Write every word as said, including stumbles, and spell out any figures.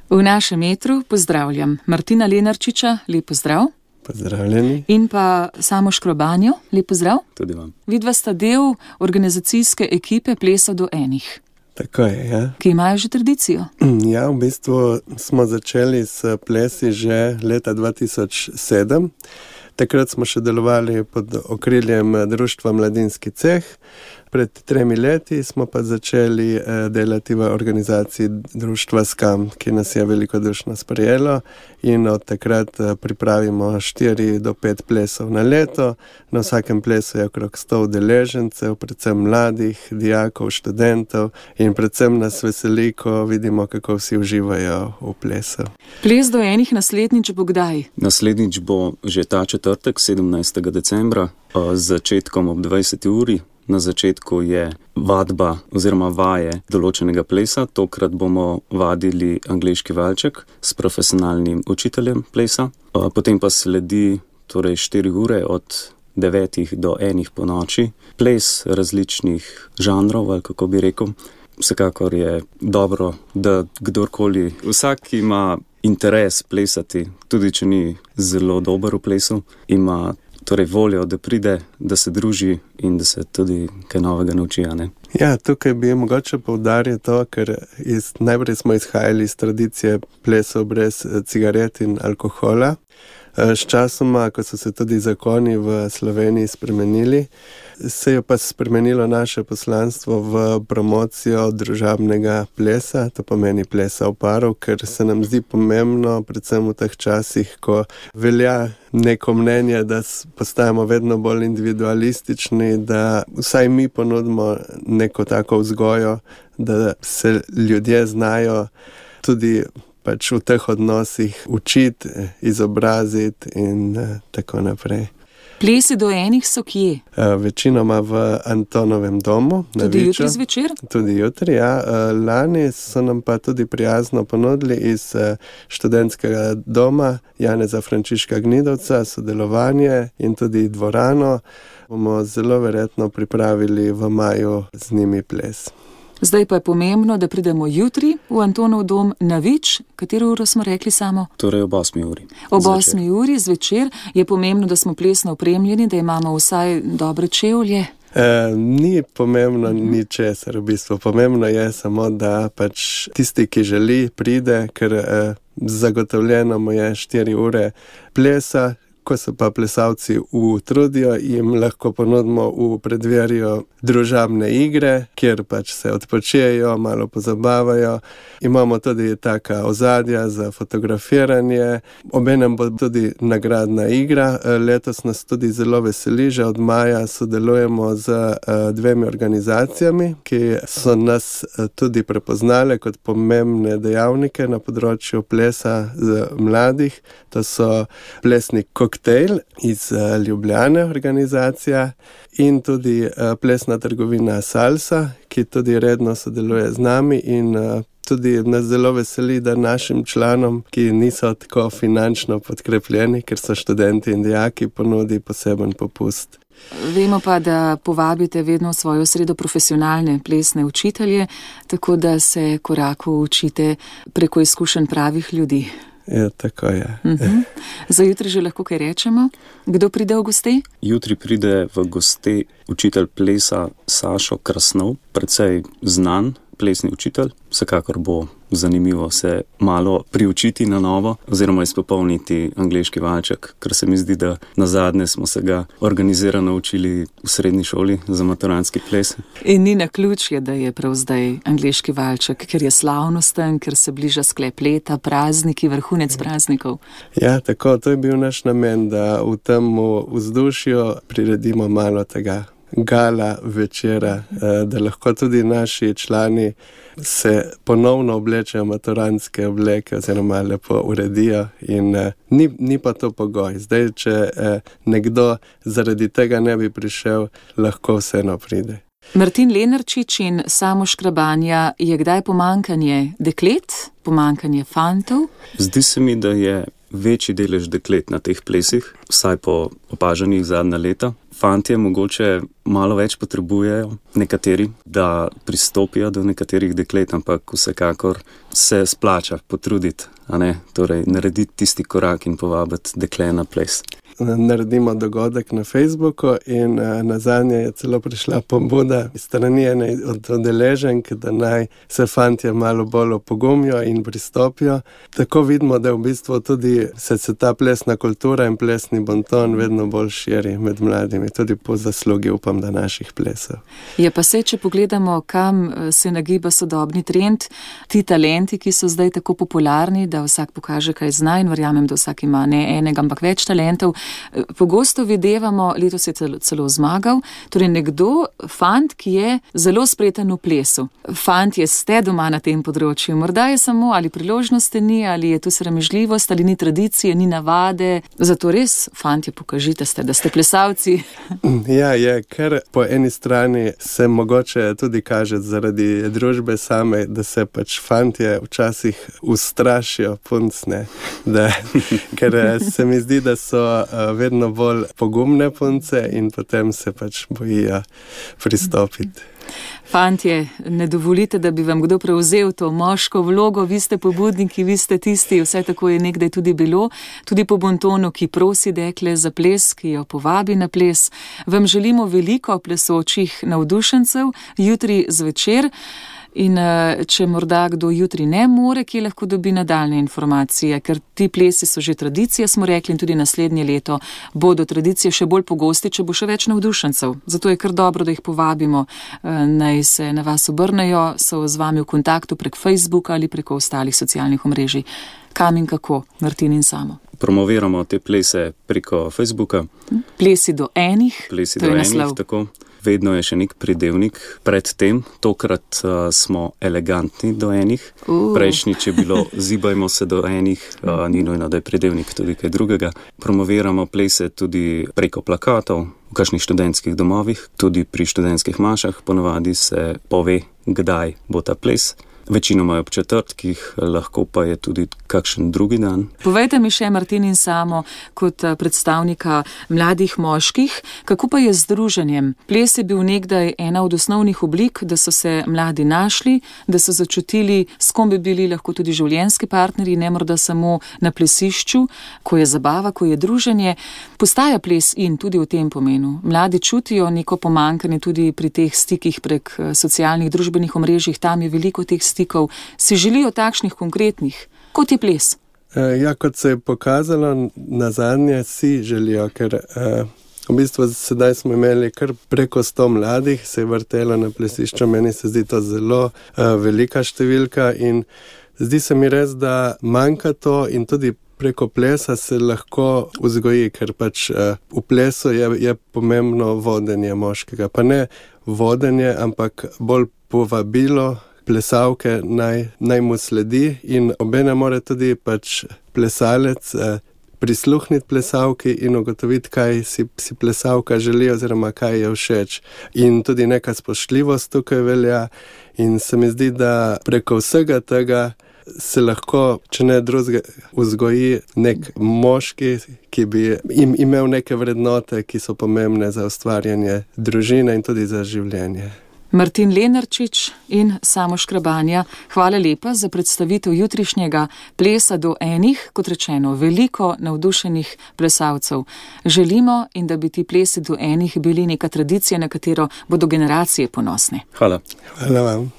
V našem metru pozdravljam Martina Lenarčiča, lep pozdrav. Pozdravljeni. In pa Samo Škrobanjo, lep pozdrav. Tudi vam. Vidva sta del organizacijske ekipe Plesov do enih. Tako je, ja. Ki imajo že tradicijo. Ja, v bistvu smo začeli s plesi že leta dva tisoč sedem. Takrat smo še delovali pod okriljem društva Mladinski ceh. Pred tremi leti smo pa začeli delati v organizaciji društva Skam, ki nas je velikodušno sprejelo, in od takrat pripravimo štiri do pet plesov na leto. Na vsakem plesu je okrog sto udeležencev, predvsem mladih, dijakov, študentov, in predvsem nas veseli, ko vidimo, kako vsi uživajo v plesu. Ples do enih naslednjič bo kdaj? Naslednjič bo že ta četrtek, sedemnajstega decembra, z začetkom ob dvajseti uri. Na začetku je vadba oziroma vaje določenega plesa. Tokrat bomo vadili angleški valček s profesionalnim učiteljem plesa. Potem pa sledi torej štiri ure od devetih do enih po noči. Ples različnih žanrov, ali kako bi rekel. Vsekakor je dobro, da kdorkoli, vsak ima interes plesati, tudi če ni zelo dober v plesu, ima torej voljo, da pride, da se druži in da se tudi kaj novega nauči, ne? Ja, tukaj bi mogoče poudaril to, ker iz, najprej smo izhajali iz tradicije plesov brez cigaret in alkohola. S časoma, ko so se tudi zakoni v Sloveniji spremenili, se je pa spremenilo naše poslanstvo v promocijo družabnega plesa, to pomeni plesa v paru, ker se nam zdi pomembno, predvsem v teh časih, ko velja neko mnenje, da postajamo vedno bolj individualistični, da vsaj mi ponudimo neko tako vzgojo, da se ljudje znajo tudi pač v teh odnosih učiti, izobraziti in uh, tako naprej. Plesi do enih so kje? Uh, večinoma v Antonovem domu. Tudi jutri zvečer? Tudi jutri, ja. Uh, lani so nam pa tudi prijazno ponudili iz uh, študentskega doma Janeza Frančiška Gnidovca sodelovanje in tudi dvorano. Bomo zelo verjetno pripravili v maju z njimi ples. Zdaj pa je pomembno, da pridemo jutri v Antonov dom na Vič. Katero uro smo rekli, Samo? Torej ob osmi uri. Ob osmi uri zvečer je pomembno, da smo plesno opremljeni, da imamo vsaj dobre čevlje. E, ni pomembno ni česar v bistvu. Pomembno je samo, da pač tisti, ki želi, pride, ker e, zagotovljeno mu je štiri ure plesa. Ko se pa plesalci utrudijo, jim lahko ponudimo v predverju družabne igre, kjer pač se odpočijejo, malo pozabavajo. Imamo tudi taka ozadja za fotografiranje. Obenem bo tudi nagradna igra. Letos nas tudi zelo veseli, že od maja sodelujemo z dvemi organizacijami, ki so nas tudi prepoznale kot pomembne dejavnike na področju plesa z mladih. To so plesni koktejl iz Ljubljane organizacija in tudi plesna trgovina Salsa, ki tudi redno sodeluje z nami, in tudi nas zelo veseli, da našim članom, ki niso tako finančno podkrepljeni, ker so študenti in dijaki, ponudi poseben popust. Vemo pa, da povabite vedno v svojo sredo profesionalne plesne učitelje, tako da se koraku učite preko izkušenj pravih ljudi. Ja, tako je. Uh-huh. Za jutri že lahko kaj rečemo? Kdo pride v goste? Jutri pride v goste učitelj plesa Sašo Krasnov, precej znan plesni učitelj. Vsekakor bo zanimivo se malo priučiti na novo oziroma izpopolniti angleški valček, ker se mi zdi, da nazadnje smo se ga organizirano učili v srednji šoli za maturantski ples. In ni naključje, da je prav zdaj angleški valček, ker je slavnosten, ker se bliža sklep leta, prazniki, vrhunec praznikov. Ja, tako, to je bil naš namen, da v tem vzdušju priredimo malo tega gala večera, da lahko tudi naši člani se ponovno oblečejo maturantske obleke oziroma lepo uredijo in ni, ni pa to pogoj. Zdaj, če nekdo zaradi tega ne bi prišel, lahko vseeno pride. Martin Lenarčič in Samo Škrabanja, je kdaj pomankanje deklet, pomankanje fantov? Zdi se mi, da je večji delež deklet na teh plesih, vsaj po opažanjih zadnja leta. fantje mogoče malo več potrebujejo, nekateri, da pristopijo do nekaterih deklet, ampak vsekakor se splača potruditi, a ne, torej narediti tisti korak in povabiti dekle na ples. Naredimo dogodek na Facebooku in uh, nazadnje je celo prišla pobuda iz strani ene od udeleženk, da naj se fantje malo bolj opogumijo in pristopijo. Tako vidimo, da v bistvu tudi se, se ta plesna kultura in plesni bonton vedno bolj širi med mladimi, tudi po zaslugi, upam, da naših plesov. Je pa se, če pogledamo, kam se nagiba sodobni trend, ti talenti, ki so zdaj tako popularni, da vsak pokaže, kaj zna, in verjamem, da vsak ima ne enega, ampak več talentov. Pogosto videvamo, letos je celo, celo zmagal, torej nekdo, fant, ki je zelo spreten v plesu. Fantje ste doma na tem področju, morda je samo ali priložnosti ni, ali je tu sramežljivost, ali ni tradicije, ni navade. Zato res, fantje, pokažite ste, da ste plesalci. Ja, je, ker po eni strani se mogoče tudi kaže zaradi družbe same, da se pač fantje včasih ustrašijo puncne, da, ker se mi zdi, da so vedno bolj pogumne punce in potem se pač bojijo pristopiti. Fantje, ne dovolite, da bi vam kdo prevzel to moško vlogo, vi ste pobudniki, vi ste tisti, vse tako je nekdaj tudi bilo, tudi po bontonu, ki prosi dekle za ples, ki jo povabi na ples. Vam želimo veliko plesočih navdušencev jutri zvečer. In če morda kdo jutri ne more, kje lahko dobi nadaljne informacije, ker ti plesi so že tradicija, smo rekli, in tudi naslednje leto bodo tradicije še bolj pogosti, če bo še več navdušencev. Zato je kar dobro, da jih povabimo, naj se na vas obrnejo, so z vami v kontaktu prek Facebooka ali preko ostalih socialnih omrežij. Kam in kako, Martin in Samo? Promoviramo te plese preko Facebooka. Plesi do enih, Plesi to do je enih, naslov. tako. Vedno je še nek pridevnik pred tem, tokrat uh, smo elegantni do enih, uh. prejšnjič je bilo zibajmo se do enih, uh, ni nujno, da je pridevnik tudi kaj drugega. Promoviramo plese tudi preko plakatov, v kakšnih študentskih domovih, tudi pri študentskih mašah, ponavadi se pove, kdaj bo ta ples. Večinoma je ob četrtkih, lahko pa je tudi kakšen drugi dan. Povejte mi še, Martin in Samo, kot predstavnika mladih moških, kako pa je z druženjem? Ples je bil nekdaj ena od osnovnih oblik, da so se mladi našli, da so začutili, s kom bi bili lahko tudi življenjski partnerji, ne morda samo na plesišču, ko je zabava, ko je druženje. Postaja ples in tudi v tem pomenu. Mladi čutijo neko pomanjkanje tudi pri teh stikih prek socialnih družbenih omrežjih, tam je veliko teh stikov. Si želijo takšnih konkretnih, kot je ples? Ja, kot se je pokazalo, nazadnje si želijo, ker uh, v bistvu sedaj smo imeli kar preko sto mladih, se je vrtelo na plesišču, meni se zdi to zelo uh, velika številka in zdi se mi res, da manjka to in tudi preko plesa se lahko vzgoji, ker pač uh, v plesu je, je pomembno vodenje moškega, pa ne vodenje, ampak bolj povabilo plesalke naj, naj mu sledi in obene more tudi pač plesalec eh, prisluhniti plesalki in ugotoviti, kaj si, si plesalka želi oziroma kaj je všeč. In tudi neka spoštljivost tukaj velja in se mi zdi, da preko vsega tega se lahko, če ne drugega, vzgoji nek moški, ki bi im, imel neke vrednote, ki so pomembne za ustvarjanje družine in tudi za življenje. Martin Lenarčič in Samo Škrabanja, hvala lepa za predstavitev jutrišnjega plesa do enih, kot rečeno, veliko navdušenih plesalcev. Želimo in da bi ti plesi do enih bili neka tradicija, na katero bodo generacije ponosne. Hvala. Hvala vam.